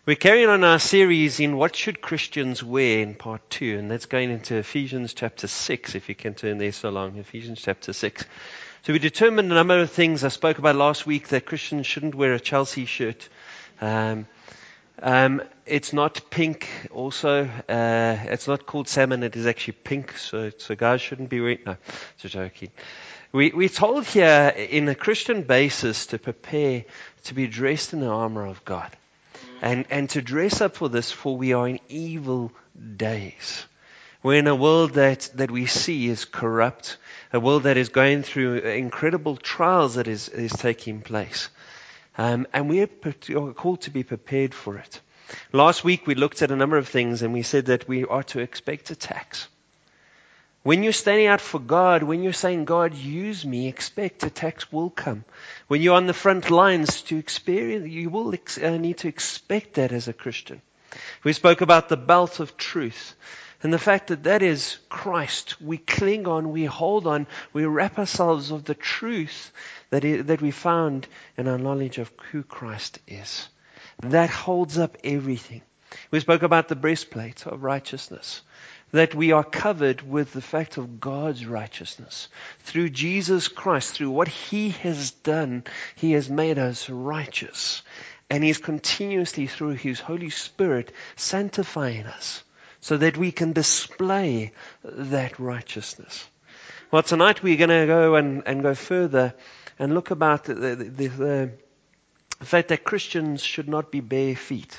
We're carrying on our series in What Should Christians Wear in part 2, and that's going into Ephesians chapter 6, if you can turn there so long, Ephesians chapter 6. So we determined a number of things I spoke about last week, that Christians shouldn't wear a Chelsea shirt. It's not pink also, it's not called salmon, it is actually pink, so guys shouldn't be wearing, no, it's a joking. We're told here in a Christian basis to prepare to be dressed in the armor of God. And to dress up for this, for we are in evil days. We're in a world that we see is corrupt, a world that is going through incredible trials that is taking place. And we are called to be prepared for it. Last week we looked at a number of things and we said that we are to expect attacks. When you're standing out for God, when you're saying, God, use me, expect attacks will come. When you're on the front lines to experience, you will need to expect that as a Christian. We spoke about the belt of truth and the fact that is Christ. We cling on, we hold on, we wrap ourselves of the truth that we found in our knowledge of who Christ is. That holds up everything. We spoke about the breastplate of righteousness. That we are covered with the fact of God's righteousness. Through Jesus Christ, through what He has done, He has made us righteous. And He is continuously, through His Holy Spirit, sanctifying us so that we can display that righteousness. Well, tonight we're going to go and go further and look about the fact that Christians should not be bare feet.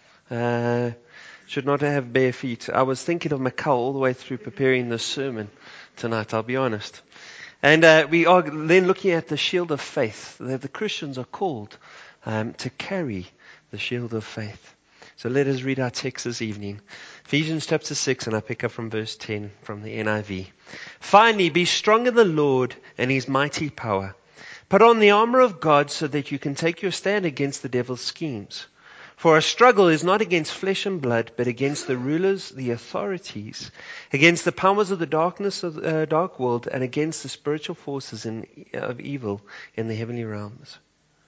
Should not have bare feet. I was thinking of Macau all the way through preparing this sermon tonight, I'll be honest. And we are then looking at the shield of faith, that the Christians are called to carry the shield of faith. So let us read our text this evening. Ephesians chapter 6, and I pick up from verse 10 from the NIV. Finally, be strong in the Lord and His mighty power. Put on the armor of God so that you can take your stand against the devil's schemes. For our struggle is not against flesh and blood, but against the rulers, the authorities, against the powers of the darkness of the dark world, and against the spiritual forces of evil in the heavenly realms.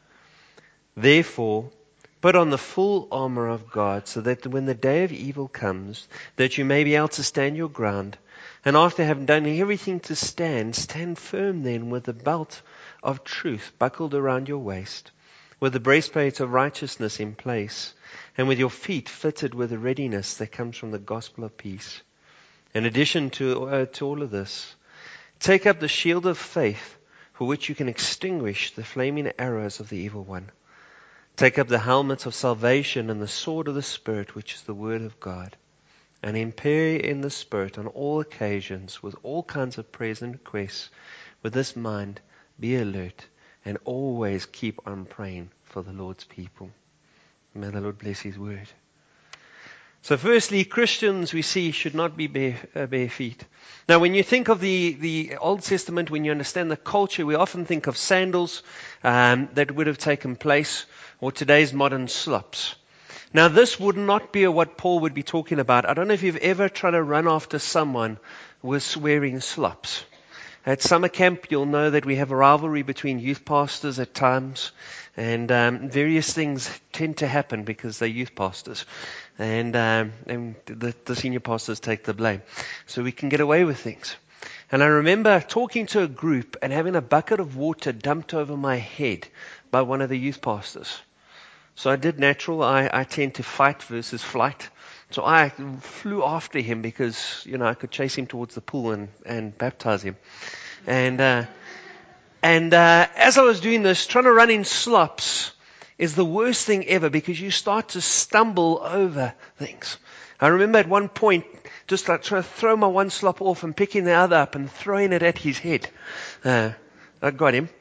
Therefore, put on the full armor of God, so that when the day of evil comes, that you may be able to stand your ground. And after having done everything to stand, stand firm then with the belt of truth buckled around your waist, with the breastplate of righteousness in place, and with your feet fitted with the readiness that comes from the gospel of peace. In addition to all of this, take up the shield of faith, for which you can extinguish the flaming arrows of the evil one. Take up the helmet of salvation and the sword of the Spirit, which is the word of God. And pray in the Spirit on all occasions with all kinds of prayers and requests. With this mind, be alert and always keep on praying for the Lord's people. May the Lord bless His word. So firstly, Christians we see should not be bare feet. Now when you think of the Old Testament, when you understand the culture, we often think of sandals that would have taken place, or today's modern slops. Now this would not be what Paul would be talking about. I don't know if you've ever tried to run after someone with wearing slops. At summer camp, you'll know that we have a rivalry between youth pastors at times, and various things tend to happen because they're youth pastors, and the senior pastors take the blame. So we can get away with things. And I remember talking to a group and having a bucket of water dumped over my head by one of the youth pastors. So I did natural. I tend to fight versus flight. So I flew after him because, I could chase him towards the pool and baptize him. And as I was doing this, trying to run in slops is the worst thing ever because you start to stumble over things. I remember at one point just like trying to throw my one slop off and picking the other up and throwing it at his head. I got him.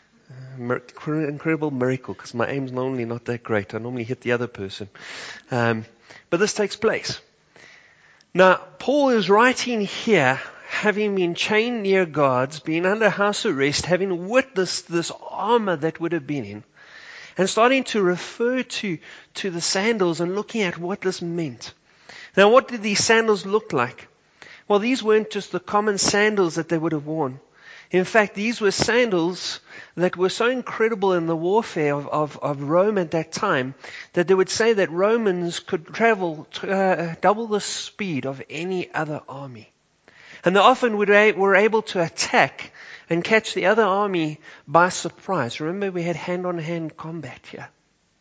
Incredible miracle because my aim's normally not that great. I normally hit the other person. But this takes place. Now, Paul is writing here, having been chained near guards, being under house arrest, having witnessed this armor that would have been in, and starting to refer to the sandals and looking at what this meant. Now, what did these sandals look like? Well, these weren't just the common sandals that they would have worn. In fact, these were sandals that were so incredible in the warfare of Rome at that time that they would say that Romans could travel double the speed of any other army. And they often were able to attack and catch the other army by surprise. Remember, we had hand-on-hand combat here.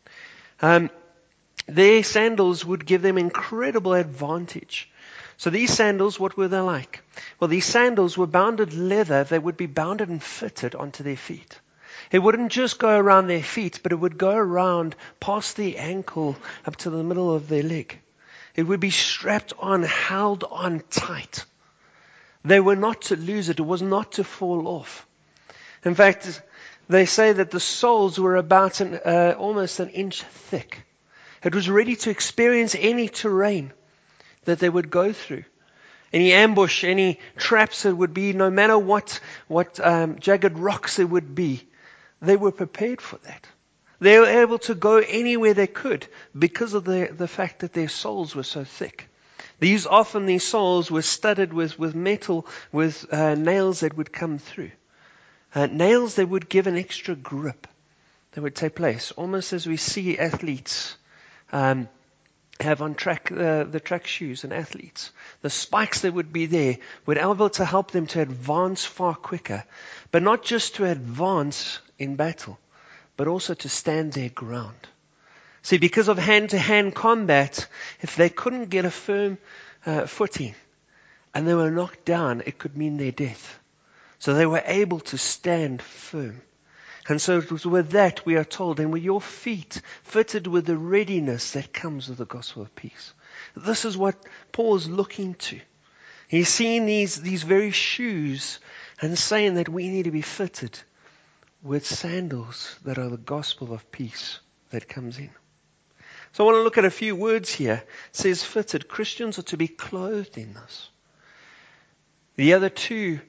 Their sandals would give them incredible advantage. So these sandals, what were they like? Well, these sandals were bounded leather. They would be bounded and fitted onto their feet. It wouldn't just go around their feet, but it would go around past the ankle up to the middle of their leg. It would be strapped on, held on tight. They were not to lose it. It was not to fall off. In fact, they say that the soles were about almost an inch thick. It was ready to experience any terrain that they would go through. Any ambush, any traps it would be, no matter what jagged rocks it would be, they were prepared for that. They were able to go anywhere they could because of the fact that their soles were so thick. These soles were studded with metal, with nails that would come through. Nails that would give an extra grip that would take place, almost as we see athletes have on track, the track shoes and athletes. The spikes that would be there would be able to help them to advance far quicker, but not just to advance in battle, but also to stand their ground. See, because of hand-to-hand combat, if they couldn't get a firm footing and they were knocked down, it could mean their death. So they were able to stand firm. And so it was with that we are told, and with your feet fitted with the readiness that comes with the gospel of peace. This is what Paul is looking to. He's seeing these very shoes and saying that we need to be fitted with sandals that are the gospel of peace that comes in. So I want to look at a few words here. It says fitted. Christians are to be clothed in this. The other two,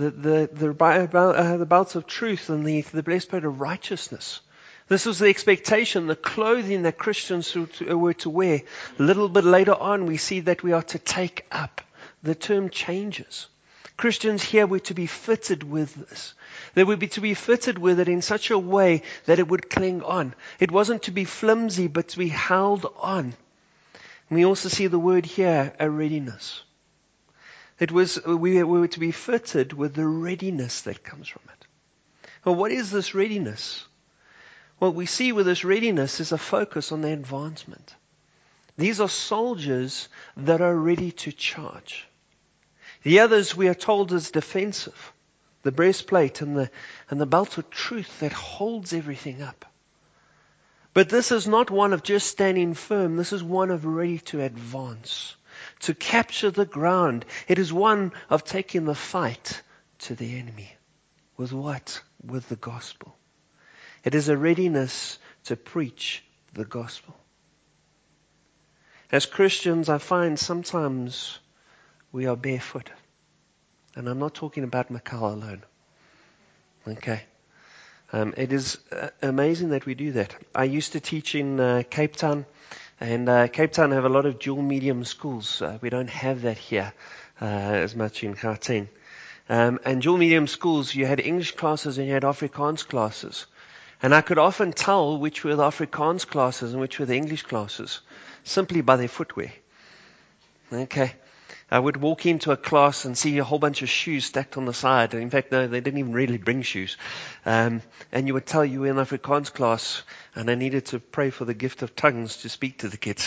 the belts of truth and the breastplate of righteousness. This was the expectation, the clothing that Christians were to wear. A little bit later on, we see that we are to take up. The term changes. Christians here were to be fitted with this. They would be to be fitted with it in such a way that it would cling on. It wasn't to be flimsy, but to be held on. And we also see the word here, a readiness. We were to be fitted with the readiness that comes from it. Well, what is this readiness? What we see with this readiness is a focus on their advancement. These are soldiers that are ready to charge. The others we are told is defensive. The breastplate and the belt of truth that holds everything up. But this is not one of just standing firm. This is one of ready to advance, to capture the ground. It is one of taking the fight to the enemy. With what? With the gospel. It is a readiness to preach the gospel. As Christians, I find sometimes we are barefoot. And I'm not talking about Macau alone. Okay. It is amazing that we do that. I used to teach in Cape Town, and Cape Town have a lot of dual medium schools. We don't have that here as much in Gauteng. And dual medium schools, you had English classes and you had Afrikaans classes. And I could often tell which were the Afrikaans classes and which were the English classes, simply by their footwear. Okay. I would walk into a class and see a whole bunch of shoes stacked on the side. In fact, no, they didn't even really bring shoes. And you would tell you were in Afrikaans class, and I needed to pray for the gift of tongues to speak to the kids.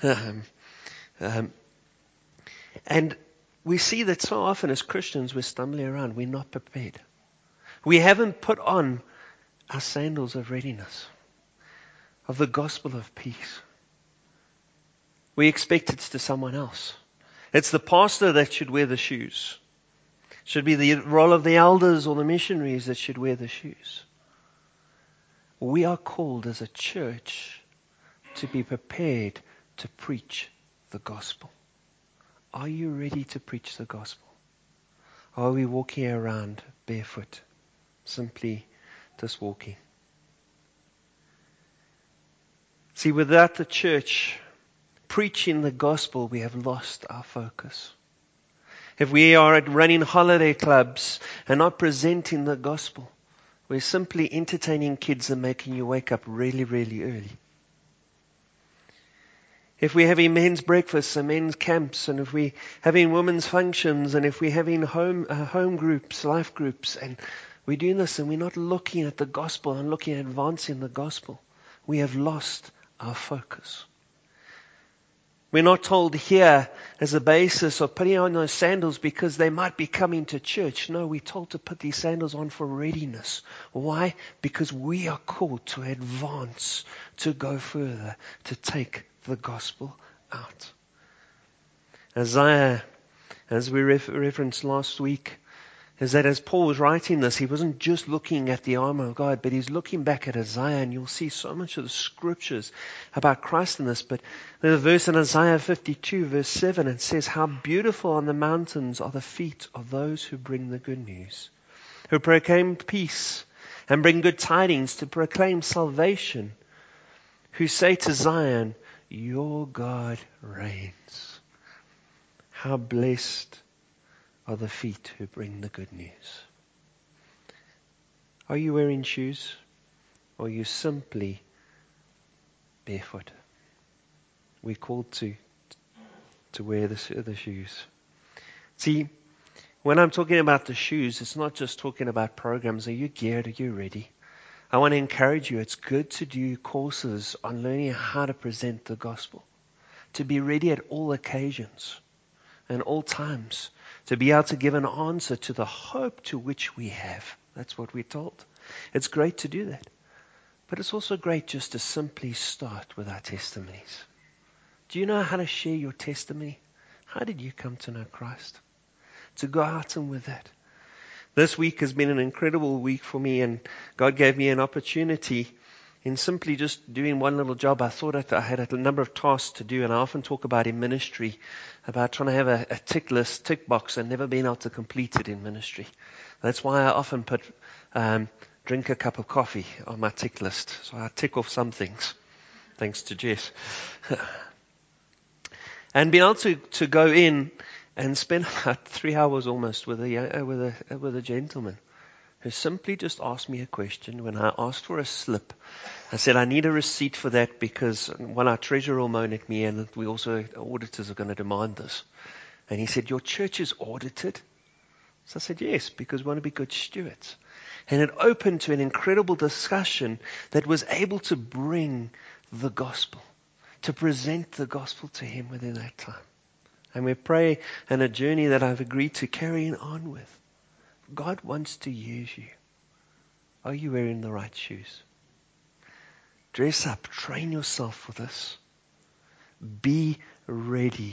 And we see that so often as Christians, we're stumbling around. We're not prepared. We haven't put on our sandals of readiness, of the gospel of peace. We expect it's to someone else. It's the pastor that should wear the shoes. It should be the role of the elders or the missionaries that should wear the shoes. We are called as a church to be prepared to preach the gospel. Are you ready to preach the gospel? Or are we walking around barefoot, simply just walking? See, without the church preaching the gospel, we have lost our focus. If we are running holiday clubs and not presenting the gospel, we're simply entertaining kids and making you wake up really, really early. If we're having men's breakfasts and men's camps, and if we're having women's functions, and if we're having home groups, life groups, and we're doing this and we're not looking at the gospel and looking at advancing the gospel, we have lost our focus. We're not told here as a basis of putting on those sandals because they might be coming to church. No, we're told to put these sandals on for readiness. Why? Because we are called to advance, to go further, to take the gospel out. Isaiah, as we referenced last week, is that as Paul was writing this, he wasn't just looking at the armor of God, but he's looking back at Isaiah, and you'll see so much of the scriptures about Christ in this. But there's a verse in Isaiah 52, verse 7, it says, "How beautiful on the mountains are the feet of those who bring the good news, who proclaim peace and bring good tidings, to proclaim salvation, who say to Zion, your God reigns." How blessed are the feet who bring the good news. Are you wearing shoes, or are you simply barefoot? We're called to wear the shoes. See, when I'm talking about the shoes, it's not just talking about programs. Are you geared? Are you ready? I want to encourage you. It's good to do courses on learning how to present the gospel, to be ready at all occasions and all times, to be able to give an answer to the hope to which we have. That's what we're told. It's great to do that. But it's also great just to simply start with our testimonies. Do you know how to share your testimony? How did you come to know Christ? To go out and with that. This week has been an incredible week for me, and God gave me an opportunity in simply just doing one little job. I thought I had a number of tasks to do, and I often talk about in ministry, about trying to have a tick list, tick box, and never being able to complete it in ministry. That's why I often put drink a cup of coffee on my tick list. So I tick off some things, thanks to Jess. And being able to go in and spend about 3 hours almost with a gentleman who simply just asked me a question. When I asked for a slip, I said, I need a receipt for that because one, our treasurer will moan at me, and we also, auditors are going to demand this. And he said, your church is audited? So I said, yes, because we want to be good stewards. And it opened to an incredible discussion that was able to bring the gospel, to present the gospel to him within that time. And we pray in a journey that I've agreed to carry on with. God wants to use you. Are you wearing the right shoes? Dress up. Train yourself for this. Be ready.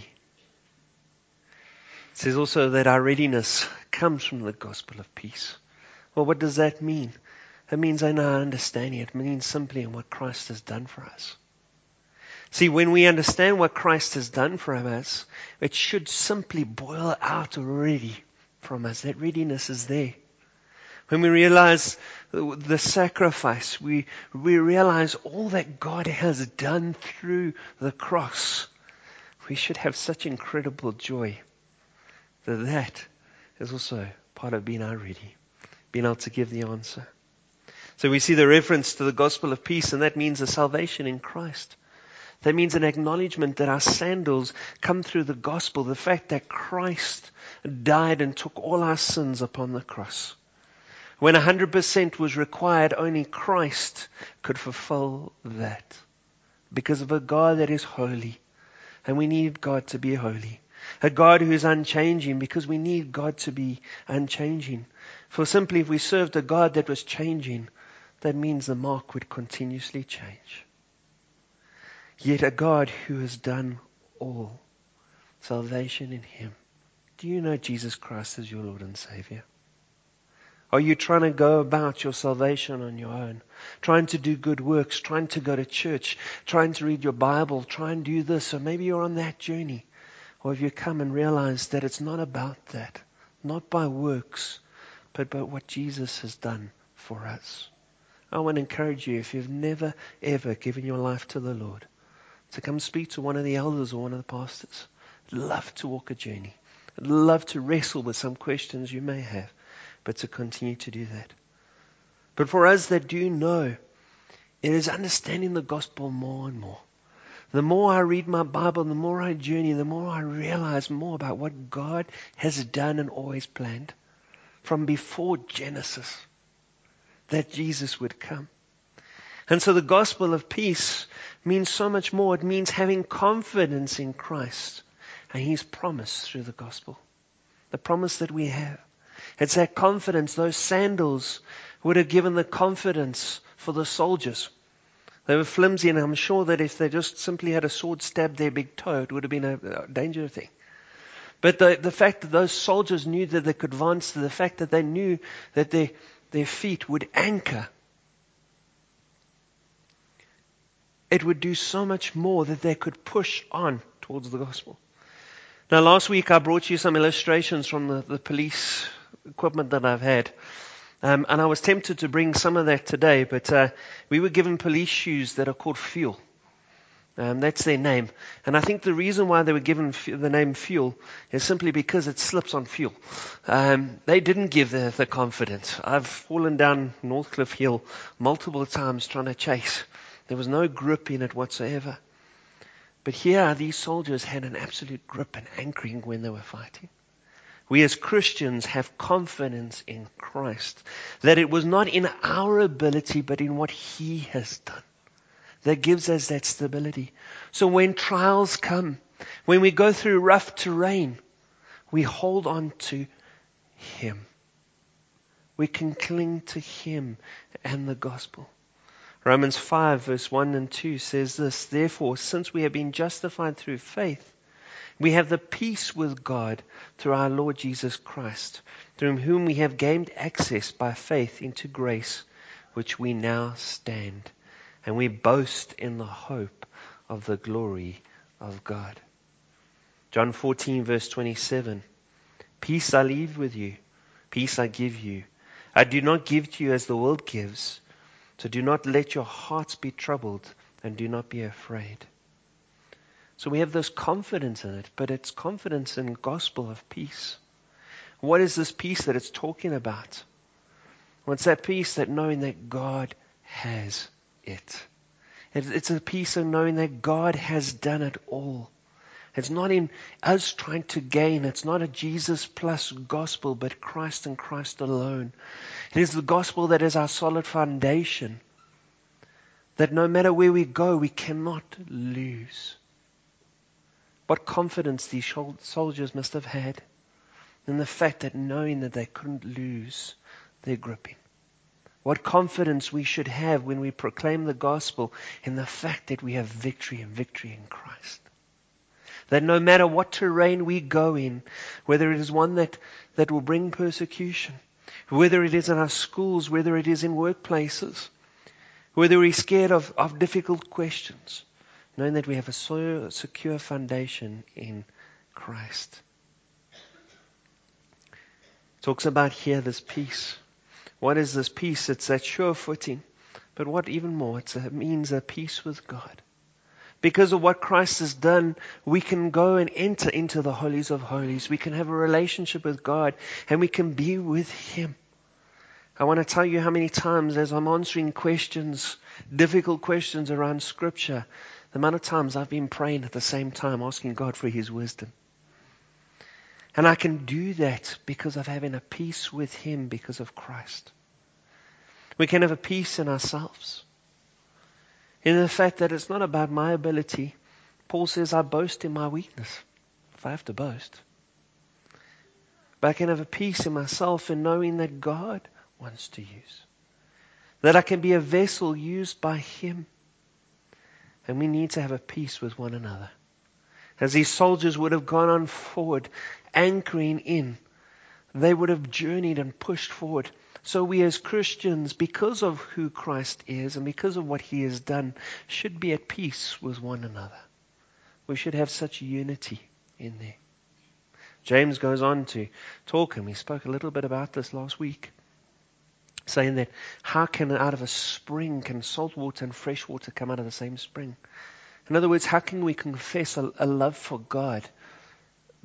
It says also that our readiness comes from the gospel of peace. Well, what does that mean? It means in our understanding. It means simply in what Christ has done for us. See, when we understand what Christ has done for us, it should simply boil out already from us. That readiness is there. When we realize the sacrifice, we realize all that God has done through the cross, we should have such incredible joy that is also part of being ready, being able to give the answer. So we see the reference to the gospel of peace, and that means a salvation in Christ. That means an acknowledgement that our sandals come through the gospel, the fact that Christ died and took all our sins upon the cross. When 100% was required, only Christ could fulfill that. Because of a God that is holy. And we need God to be holy. A God who is unchanging, because we need God to be unchanging. For simply if we served a God that was changing, that means the mark would continuously change. Yet a God who has done all. Salvation in Him. Do you know Jesus Christ as your Lord and Savior? Are you trying to go about your salvation on your own? Trying to do good works, trying to go to church, trying to read your Bible, try and do this, or maybe you're on that journey. Or have you come and realized that it's not about that, not by works, but by what Jesus has done for us? I want to encourage you, if you've never ever given your life to the Lord, to come speak to one of the elders or one of the pastors. Love to walk a journey. I'd love to wrestle with some questions you may have, but to continue to do that. But for us that do know, it is understanding the gospel more and more. The more I read my Bible, the more I journey, the more I realize more about what God has done and always planned from before Genesis, that Jesus would come. And so the gospel of peace means so much more. It means having confidence in Christ and His promise through the gospel. The promise that we have. It's that confidence. Those sandals would have given the confidence for the soldiers. They were flimsy, and I'm sure that if they just simply had a sword stab their big toe, it would have been a dangerous thing. But the fact that those soldiers knew that they could advance, the fact that they knew that their feet would anchor, it would do so much more that they could push on towards the gospel. Now, last week I brought you some illustrations from the police equipment that I've had. And I was tempted to bring some of that today, but we were given police shoes that are called Fuel. That's their name. And I think the reason why they were given the name Fuel is simply because it slips on fuel. They didn't give the confidence. I've fallen down Northcliffe Hill multiple times trying to chase. There was no grip in it whatsoever. But here, these soldiers had an absolute grip and anchoring when they were fighting. We as Christians have confidence in Christ, that it was not in our ability, but in what He has done, that gives us that stability. So when trials come, when we go through rough terrain, we hold on to Him. We can cling to Him and the gospel. Romans 5 verse 1 and 2 says this, therefore, since we have been justified through faith, we have the peace with God through our Lord Jesus Christ, through whom we have gained access by faith into grace, which we now stand. And we boast in the hope of the glory of God. John 14 verse 27. Peace I leave with you. Peace I give you. I do not give to you as the world gives. So do not let your hearts be troubled and do not be afraid. So we have this confidence in it, but it's confidence in the gospel of peace. What is this peace that it's talking about? Well, it's that peace that knowing that God has it. It's a peace of knowing that God has done it all. It's not in us trying to gain. It's not a Jesus plus gospel, but Christ and Christ alone. It is the gospel that is our solid foundation. That no matter where we go, we cannot lose. What confidence these soldiers must have had in the fact that knowing that they couldn't lose their gripping. What confidence we should have when we proclaim the gospel in the fact that we have victory and victory in Christ. That no matter what terrain we go in, whether it is one that will bring persecution, whether it is in our schools, whether it is in workplaces, whether we're scared of difficult questions, knowing that we have a secure foundation in Christ. It talks about here this peace. What is this peace? It's that sure footing. But what even more, it means a peace with God. Because of what Christ has done, we can go and enter into the holies of holies. We can have a relationship with God and we can be with Him. I want to tell you how many times as I'm answering questions, difficult questions around Scripture, the amount of times I've been praying at the same time, asking God for His wisdom. And I can do that because of having a peace with Him because of Christ. We can have a peace in ourselves. In the fact that it's not about my ability. Paul says, I boast in my weakness, if I have to boast. But I can have a peace in myself in knowing that God wants to use. That I can be a vessel used by Him. And we need to have a peace with one another. As these soldiers would have gone on forward, anchoring in, they would have journeyed and pushed forward. So we as Christians, because of who Christ is and because of what He has done, should be at peace with one another. We should have such unity in there. James goes on to talk, and we spoke a little bit about this last week, saying that how can out of a spring can salt water and fresh water come out of the same spring? In other words, how can we confess a love for God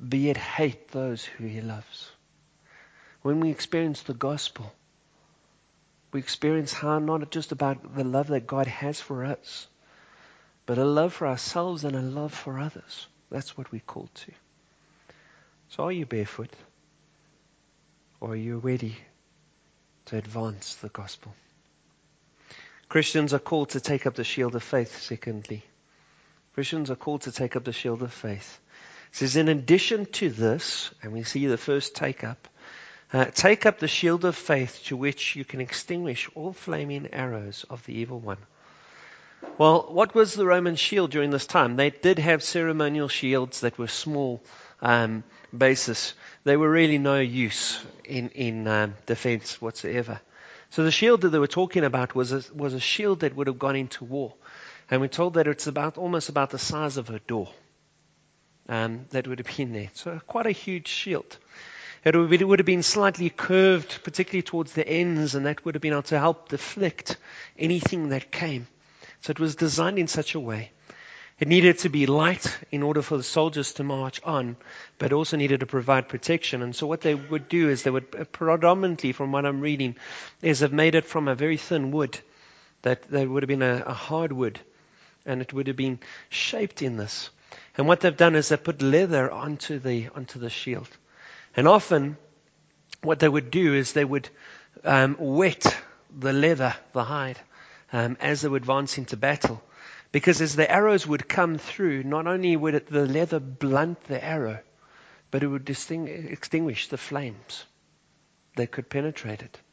but yet hate those who he loves. When we experience the gospel, we experience how not just about the love that God has for us, but a love for ourselves and a love for others. That's what we're called to. So are you barefoot? Or are you ready to advance the gospel? Christians are called to take up the shield of faith, secondly. Christians are called to take up the shield of faith. It says, in addition to this, and we see the first take up the shield of faith to which you can extinguish all flaming arrows of the evil one. Well, what was the Roman shield during this time? They did have ceremonial shields that were small basis. They were really no use in defense whatsoever. So the shield that they were talking about was a shield that would have gone into war. And we're told that it's almost about the size of a door that would have been there. So quite a huge shield. It would have been slightly curved, particularly towards the ends, and that would have been able to help deflect anything that came. So it was designed in such a way. It needed to be light in order for the soldiers to march on, but also needed to provide protection. And so what they would do is they would predominantly, from what I'm reading, is have made it from a very thin wood. That would have been a hard wood, and it would have been shaped in this. And what they've done is they put leather onto the shield. And often what they would do is they would wet the leather, the hide, as they would advance into battle. Because as the arrows would come through, not only would the leather blunt the arrow, but it would extinguish the flames that could penetrate it.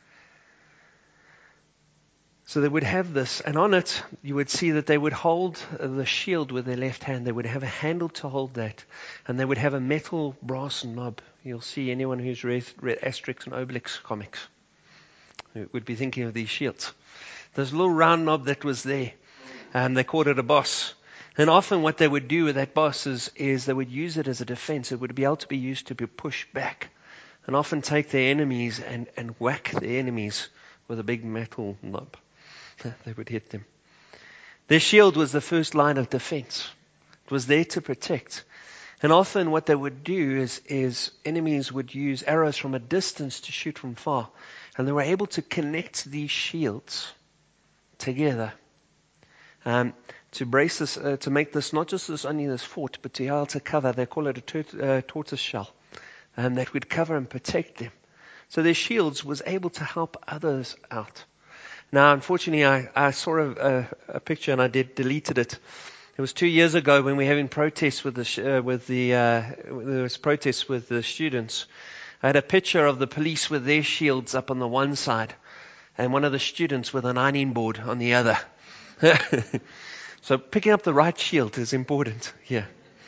So they would have this, and on it you would see that they would hold the shield with their left hand. They would have a handle to hold that, and they would have a metal brass knob. You'll see anyone who's read Asterix and Obelix comics would be thinking of these shields. There's a little round knob that was there, and they called it a boss. And often what they would do with that boss is they would use it as a defense. It would be able to be used to be pushed back, and often take their enemies and whack the enemies with a big metal knob. They would hit them. Their shield was the first line of defense. It was there to protect. And often what they would do is enemies would use arrows from a distance to shoot from far. And they were able to connect these shields together to brace this, to make this not just only this fort, but to be able to cover. They call it a tortoise shell, that would cover and protect them. So their shields was able to help others out. Now, unfortunately, I saw a picture and I deleted it. It was 2 years ago when we were having protests there was protests with the students. I had a picture of the police with their shields up on the one side, and one of the students with an ironing board on the other. So picking up the right shield is important here.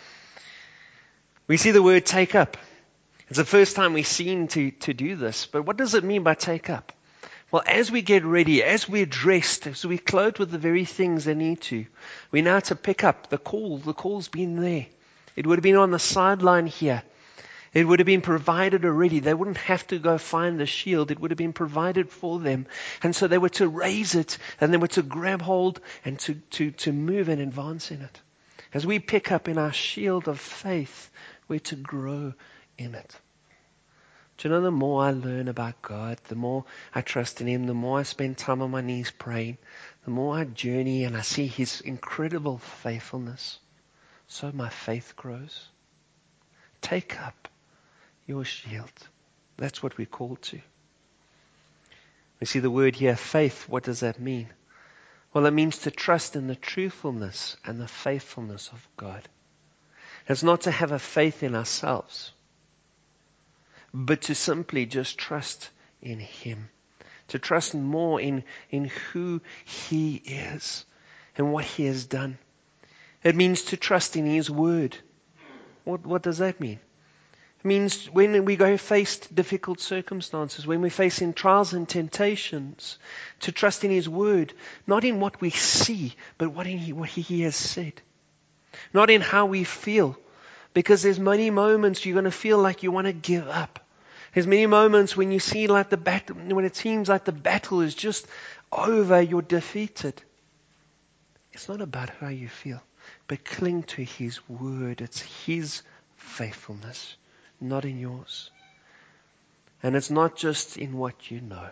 We see the word take up. It's the first time we've seen to do this. But what does it mean by take up? Well, as we get ready, as we're dressed, as we're clothed with the very things they need to, we now to pick up the call. The call's been there. It would have been on the sideline here. It would have been provided already. They wouldn't have to go find the shield. It would have been provided for them. And so they were to raise it, and they were to grab hold and to move and advance in it. As we pick up in our shield of faith, we're to grow in it. Do you know, the more I learn about God, the more I trust in Him, the more I spend time on my knees praying, the more I journey and I see His incredible faithfulness, so my faith grows. Take up your shield. That's what we're called to. We see the word here, faith. What does that mean? Well, it means to trust in the truthfulness and the faithfulness of God. It's not to have a faith in ourselves, but to simply just trust in Him. To trust more in who He is and what He has done. It means to trust in His word. What does that mean? It means when we go face difficult circumstances, when we're facing trials and temptations, to trust in His word, not in what we see, but what He has said. Not in how we feel, because there's many moments you're going to feel like you want to give up. There's many moments when you see like the battle, when it seems like the battle is just over, you're defeated. It's not about how you feel, but cling to His word. It's His faithfulness, not in yours. And it's not just in what you know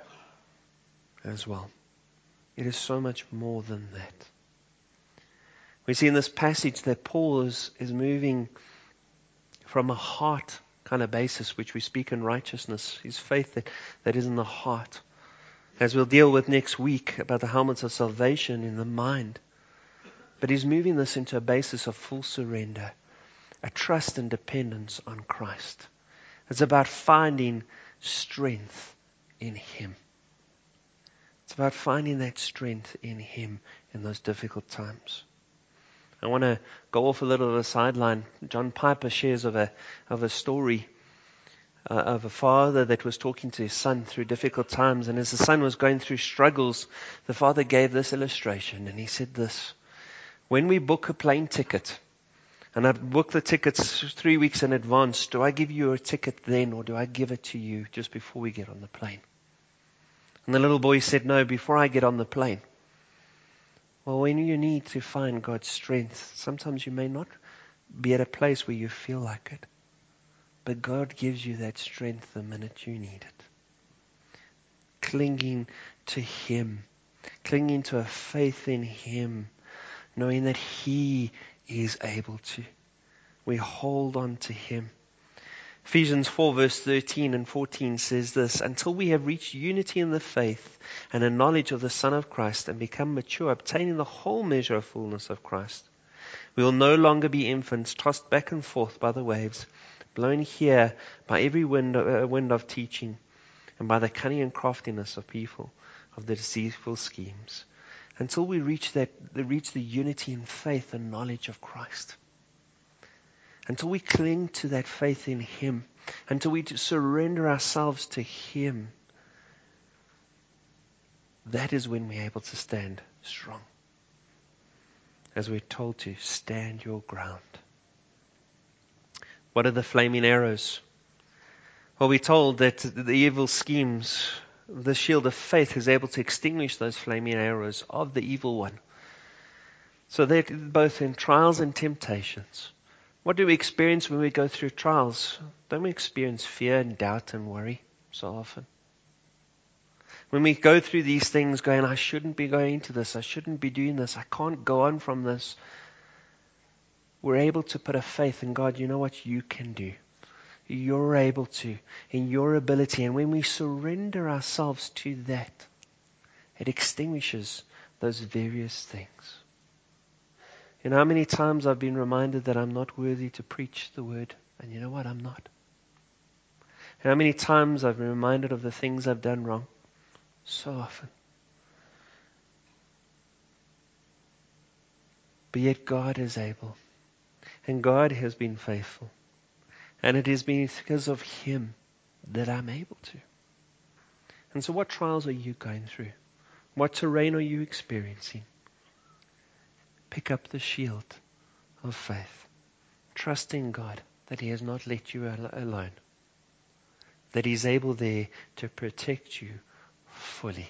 as well. It is so much more than that. We see in this passage that Paul is moving from a heart kind of basis, which we speak in righteousness, his faith that is in the heart. As we'll deal with next week about the helmets of salvation in the mind. But he's moving this into a basis of full surrender, a trust and dependence on Christ. It's about finding strength in Him. It's about finding that strength in Him in those difficult times. I want to go off a little of a sideline. John Piper shares of a story of a father that was talking to his son through difficult times. And as the son was going through struggles, the father gave this illustration. And he said this: when we book a plane ticket, and I book the tickets 3 weeks in advance, do I give you a ticket then, or do I give it to you just before we get on the plane? And the little boy said, no, before I get on the plane. Well, when you need to find God's strength, sometimes you may not be at a place where you feel like it. But God gives you that strength the minute you need it. Clinging to Him. Clinging to a faith in Him. Knowing that He is able to. We hold on to Him. Ephesians 4 verse 13 and 14 says this: until we have reached unity in the faith and a knowledge of the Son of Christ and become mature, obtaining the whole measure of fullness of Christ. We will no longer be infants, tossed back and forth by the waves, blown here by every wind of teaching, and by the cunning and craftiness of people, of the deceitful schemes. Until we reach the unity in faith and knowledge of Christ. Until we cling to that faith in Him. Until we surrender ourselves to Him. That is when we're able to stand strong. As we're told to, stand your ground. What are the flaming arrows? Well, we're told that the evil schemes, the shield of faith is able to extinguish those flaming arrows of the evil one. So they're both in trials and temptations. What do we experience when we go through trials? Don't we experience fear and doubt and worry so often? When we go through these things going, I shouldn't be going into this, I shouldn't be doing this, I can't go on from this. We're able to put a faith in God. You know what you can do. You're able to, in your ability. And when we surrender ourselves to that, it extinguishes those various things. You know how many times I've been reminded that I'm not worthy to preach the word? And you know what? I'm not. And how many times I've been reminded of the things I've done wrong? So often. But yet God is able. And God has been faithful. And it has been because of Him that I'm able to. And so what trials are you going through? What terrain are you experiencing? Pick up the shield of faith. Trust in God that He has not let you alone. That He's able there to protect you fully.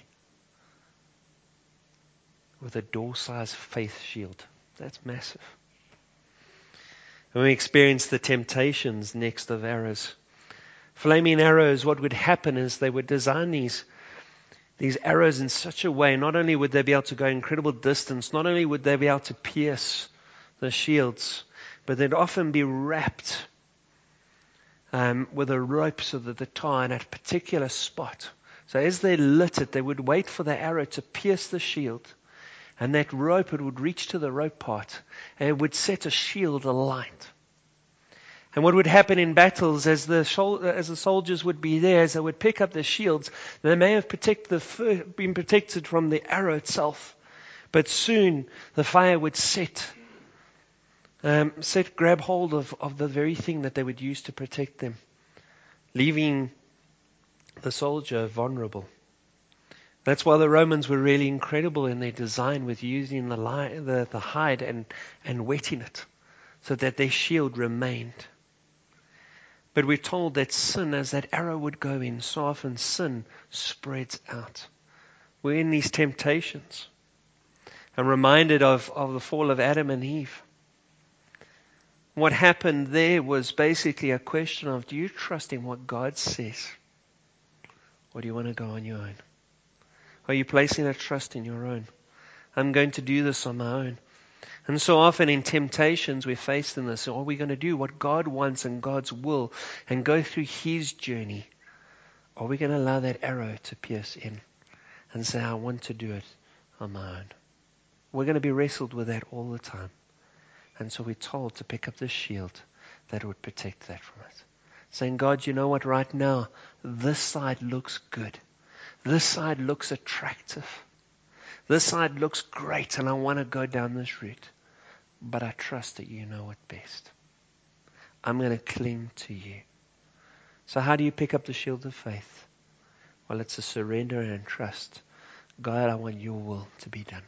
With a door-sized faith shield. That's massive. When we experience the temptations next of arrows. Flaming arrows, what would happen is they would design these arrows in such a way, not only would they be able to go incredible distance, not only would they be able to pierce the shields, but they'd often be wrapped with a rope so that the tie in a particular spot. So as they lit it, they would wait for the arrow to pierce the shield. And that rope, it would reach to the rope part, and it would set a shield alight. And what would happen in battles, as the soldiers would be there, as they would pick up the shields, they may have been protected from the arrow itself, but soon the fire would grab hold of the very thing that they would use to protect them, leaving the soldier vulnerable. That's why the Romans were really incredible in their design with using the hide and wetting it so that their shield remained. But we're told that sin, as that arrow would go in, so often sin spreads out. We're in these temptations. I'm reminded of the fall of Adam and Eve. What happened there was basically a question of, do you trust in what God says? Or do you want to go on your own? Are you placing a trust in your own? I'm going to do this on my own. And so often in temptations we're faced in this. Are we going to do what God wants and God's will and go through His journey? Or are we going to allow that arrow to pierce in and say, I want to do it on my own? We're going to be wrestled with that all the time. And so we're told to pick up the shield that would protect that from us. Saying, God, you know what, right now, this side looks good. This side looks attractive. This side looks great and I want to go down this route. But I trust that you know it best. I'm going to cling to you. So how do you pick up the shield of faith? Well, it's a surrender and trust. God, I want your will to be done.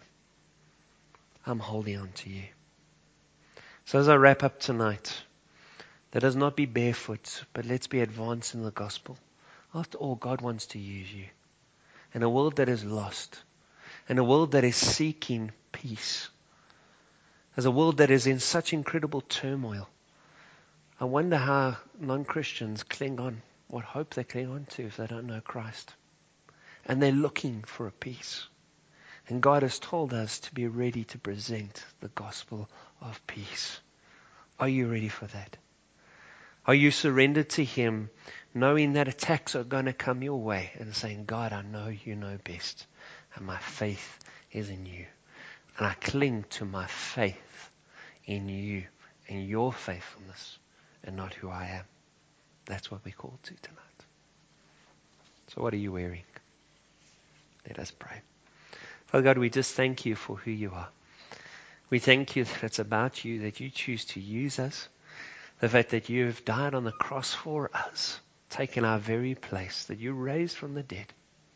I'm holding on to you. So as I wrap up tonight, let us not be barefoot, but let's be advanced in the gospel. After all, God wants to use you. In a world that is lost, in a world that is seeking peace, as a world that is in such incredible turmoil, I wonder how non-Christians cling on, what hope they cling on to if they don't know Christ. And they're looking for a peace. And God has told us to be ready to present the gospel of peace. Are you ready for that? Are you surrendered to Him, knowing that attacks are going to come your way and saying, God, I know you know best, and my faith is in you. And I cling to my faith in you and your faithfulness and not who I am. That's what we're called to tonight. So what are you wearing? Let us pray. Father God, we just thank you for who you are. We thank you that it's about you, that you choose to use us. The fact that you have died on the cross for us, taken our very place, that you raised from the dead.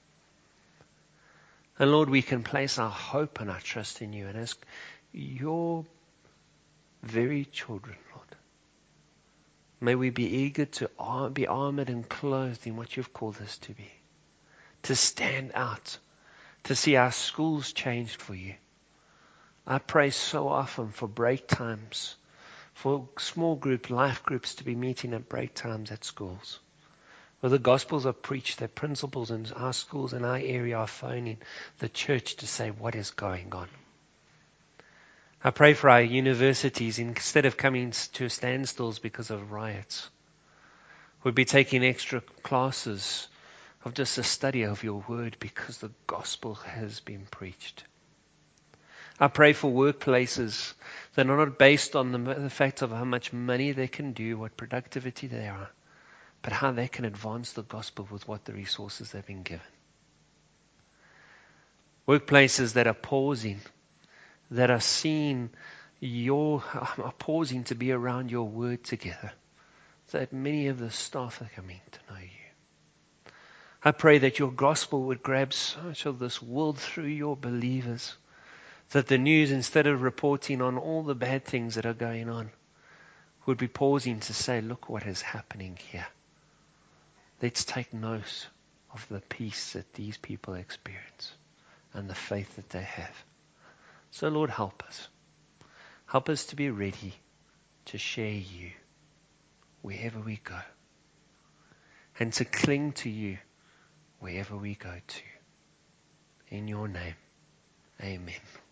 And Lord, we can place our hope and our trust in you and ask your very children, Lord. May we be eager to be armored and clothed in what you've called us to be. To stand out, to see our schools changed for you. I pray so often for break times, for small group, life groups to be meeting at break times at schools. Where the Gospels are preached, that principals in our schools in our area are phoning the church to say what is going on. I pray for our universities, instead of coming to standstills because of riots, we'd be taking extra classes of just a study of your word because the gospel has been preached. I pray for workplaces that are not based on the fact of how much money they can do, what productivity they are, but how they can advance the gospel with what the resources they've been given. Workplaces that are pausing, that are seeing are pausing to be around your word together, so that many of the staff are coming to know you. I pray that your gospel would grab so much of this world through your believers, that the news, instead of reporting on all the bad things that are going on, would be pausing to say, look what is happening here. Let's take note of the peace that these people experience and the faith that they have. So Lord, help us. Help us to be ready to share you wherever we go and to cling to you wherever we go to. In your name, amen.